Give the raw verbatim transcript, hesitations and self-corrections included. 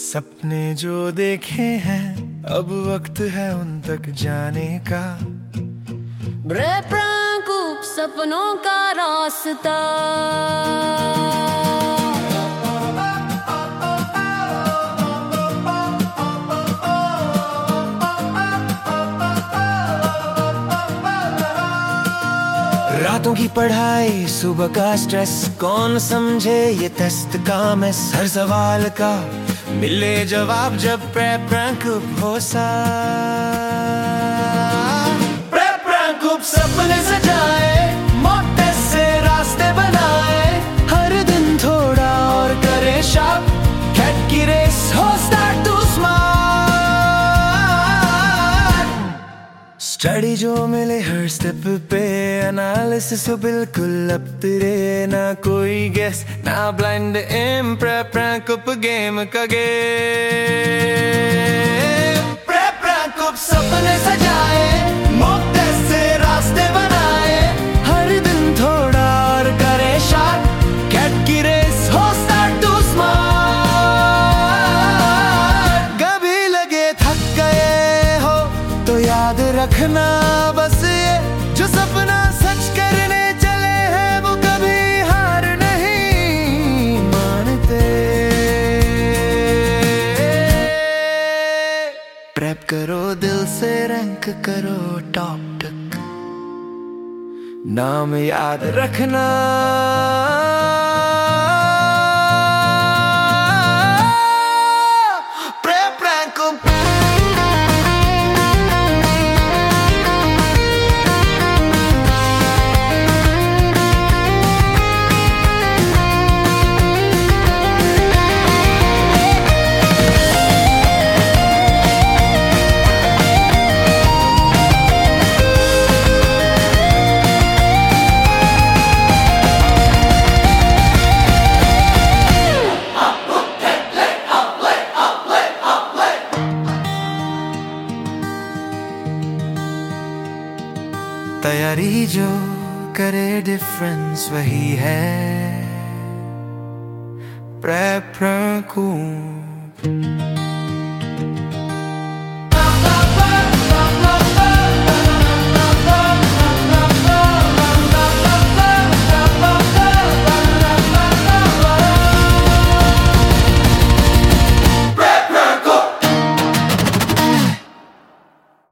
सपने जो देखे हैं अब वक्त है उन तक जाने का। बेप्रांकुप सपनों का रास्ता। रातों की पढ़ाई सुबह का स्ट्रेस, कौन समझे ये टेस्ट का मैस। हर सवाल का मिले जवाब जब बेप्रांकुप हो सा। बेप्रांकुप सपने सजाए, मॉक टेस्ट से रास्ते बनाए। हर दिन थोड़ा और करे शार्प, कैट की रेस हो स्टार्ट टू स्मार्ट। स्टडी जो मिले हर स्टेप पे, एनालिसिस बिल्कुल अब तेरे। ना कोई गेस ना ब्लाइंड एम, बेप्रांकुप गेम का गेम। बेप्रांकुप सपने सजाए, मॉक टेस्ट से रास्ते बनाए। हर दिन थोड़ा और करे शार्प, कैट की रेस हो स्टार्ट टू स्मार्ट। कभी लगे थक गए हो तो याद रखना बस ये, जो सपना सच करने चले हैं वो कभी हार नहीं मानते। प्रेप करो दिल से, रैंक करो टॉप तक, नाम याद रखना। बेप्रांकुप तैयारी जो करे डिफरेंस वही है बेप्रांकुप।